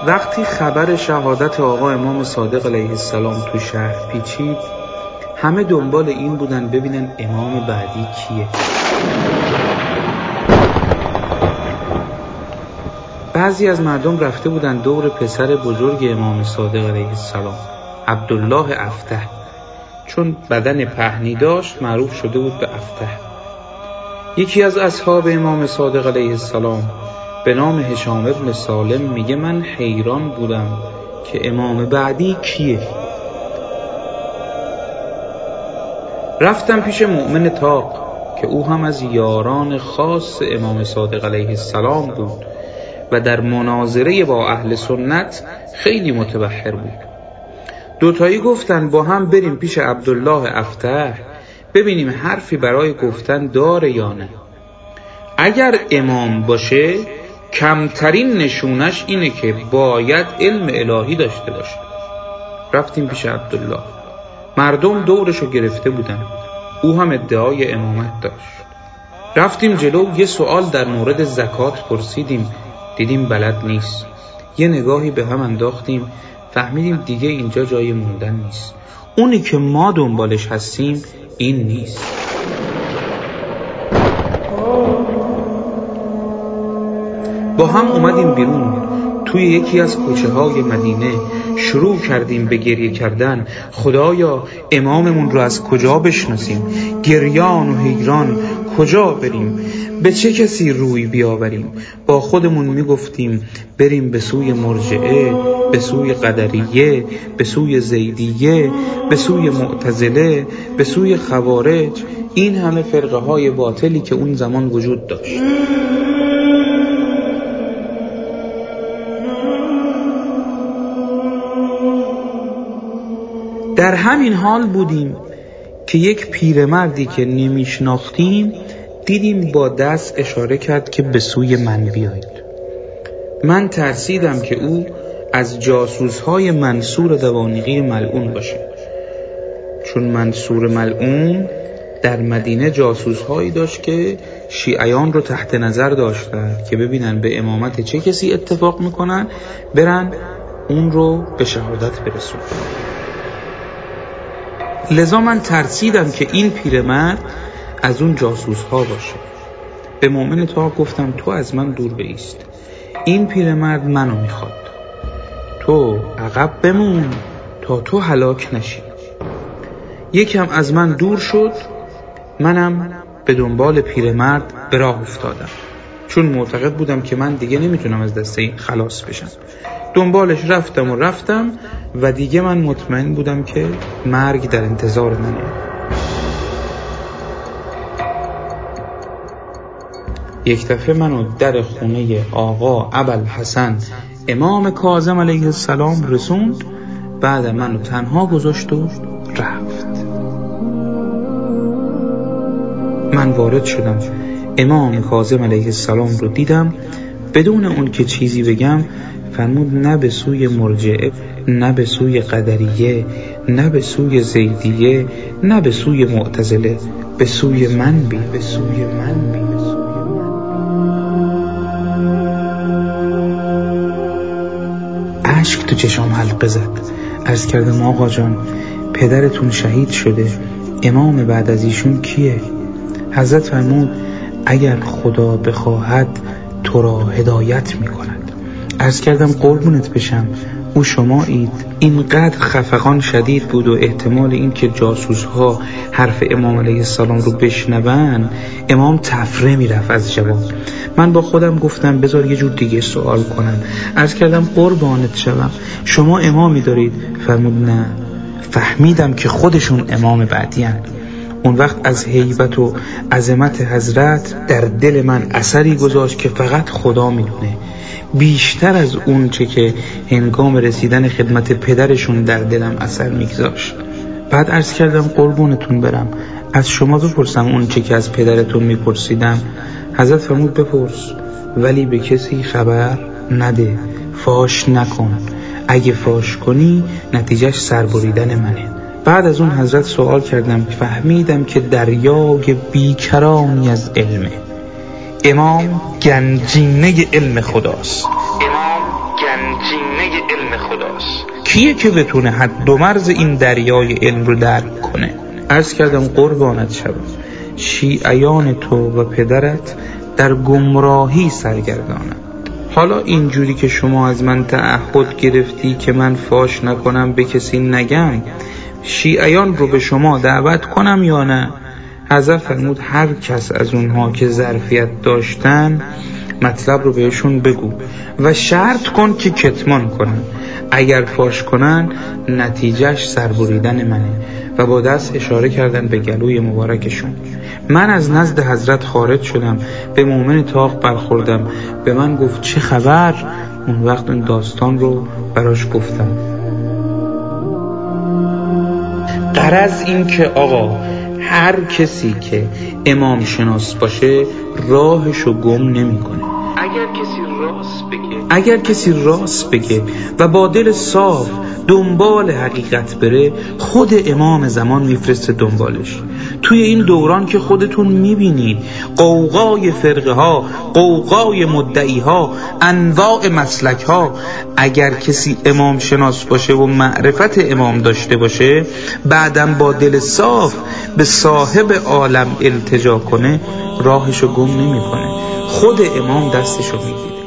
وقتی خبر شهادت آقا امام صادق علیه السلام تو شهر پیچید، همه دنبال این بودن ببینن امام بعدی کیه. بعضی از مردم رفته بودن دور پسر بزرگ امام صادق علیه السلام، عبدالله افته. چون بدن پهنی داشت معروف شده بود به افته. یکی از اصحاب امام صادق علیه السلام به نام هشام ابن سالم میگه من حیران بودم که امام بعدی کیه. رفتم پیش مؤمن طاق که او هم از یاران خاص امام صادق علیه السلام بود و در مناظره با اهل سنت خیلی متبحر بود. دوتایی گفتن با هم بریم پیش عبدالله افته ببینیم حرفی برای گفتن داره یا نه. اگر امام باشه کمترین نشونش اینه که باید علم الهی داشته باشه. رفتیم پیش عبدالله. مردم دورشو گرفته بودن. او هم ادعای امامت داشت. رفتیم جلو، یه سوال در مورد زکات پرسیدیم، دیدیم بلد نیست. یه نگاهی به هم انداختیم، فهمیدیم دیگه اینجا جای موندن نیست. اونی که ما دنبالش هستیم این نیست. با هم اومدیم بیرون، توی یکی از کوچه های مدینه شروع کردیم به گریه کردن. خدایا اماممون رو از کجا بشناسیم؟ گریان و حیران کجا بریم؟ به چه کسی روی بیاوریم؟ با خودمون میگفتیم بریم به سوی مرجعه، به سوی قدریه، به سوی زیدیه، به سوی معتزله، به سوی خوارج. این همه فرقه های باطلی که اون زمان وجود داشت. در همین حال بودیم که یک پیرمردی که نمیشناختیم دیدیم با دست اشاره کرد که به سوی من بیایید. من ترسیدم که او از جاسوس‌های منصور دوانیقی ملعون باشه، چون منصور ملعون در مدینه جاسوس‌هایی داشت که شیعیان رو تحت نظر داشتن که ببینن به امامت چه کسی اتفاق میکنن، برن اون رو به شهادت برسون. لذا من ترسیدم که این پیرمرد از اون جاسوس ها باشه. به مؤمن طاق گفتم تو از من دور بایست، این پیرمرد منو میخواد، تو عقب بمون تا تو هلاک نشی. یکم از من دور شد، منم به دنبال پیرمرد به راه افتادم، چون معتقد بودم که من دیگه نمیتونم از دست این خلاص بشم. دنبالش رفتم و دیگه من مطمئن بودم که مرگ در انتظار منه. یک دفعه منو در خونه آقا ابوالحسن امام کاظم علیه السلام رسوند. بعد منو تنها گذاشت و رفت. من وارد شدم، امام کاظم علیه السلام رو دیدم. بدون اون که چیزی بگم فرمود نه به سوی مرجعه، نه به سوی قدریه، نه به سوی زیدیه، نه به سوی معتزله، به سوی من بی، به سوی من بی. اشک تو چشام حلقه زد. عرض کردم آقا جان پدرتون شهید شده، امام بعد از ایشون کیه؟ حضرت فرمود اگر خدا بخواهد تو را هدایت میکند. عرض کردم قربونت بشم او شمایید. اینقدر خفقان شدید بود و احتمال این که جاسوس ها حرف امام علیه السلام رو بشنون، امام تفره میرفت از جواب. من با خودم گفتم بذار یه جور دیگه سوال کنم. عرض کردم قربانت شوم شما امامی دارید؟ فرمود نه. فهمیدم که خودشون امام بعدی هن. اون وقت از هیبت و عظمت حضرت در دل من اثری گذاشت که فقط خدا میدونه، بیشتر از اون چه که هنگام رسیدن خدمت پدرشون در دلم اثر میگذاشت. بعد عرض کردم قربونتون برم از شما بپرسم اون چه که از پدرتون میپرسیدم؟ حضرت فرمود بپرس ولی به کسی خبر نده، فاش نکن، اگه فاش کنی نتیجهش سربریدن منه. بعد از اون حضرت سوال کردم، فهمیدم که دریای بیکرانی از علمه. امام گنجینه علم خداست. امام گنجینه علم خداست. کیه که بتونه حد و مرز این دریای علم رو درک کنه؟ عرض کردم قربانت شوم، شیعیان تو و پدرت در گمراهی سرگردانند. حالا اینجوری که شما از من تعهد گرفتی که من فاش نکنم، به کسی نگم، شیعیان رو به شما دعوت کنم یا نه؟ حضرت فرمود هر کس از اونها که ظرفیت داشتن مطلب رو بهشون بگو و شرط کن که کتمان کنن. اگر فاش کنن نتیجهش سربریدن منه. و با دست اشاره کردن به گلوی مبارکشون. من از نزد حضرت خارج شدم، به مومن طاق برخوردم، به من گفت چه خبر؟ اون وقت این داستان رو براش گفتم. غرض این که آقا هر کسی که امام شناس باشه راهشو گم نمی کنه. اگر کسی راست بگه و با دل صاف دنبال حقیقت بره، خود امام زمان میفرسته دنبالش. توی این دوران که خودتون میبینید قوقای فرقه ها، قوقای مدعی ها، انواع مسلک ها، اگر کسی امام شناس باشه و معرفت امام داشته باشه، بعدم با دل صاف به صاحب عالم التجا کنه، راهشو گم نمی کنه. خود امام دستشو میگیره.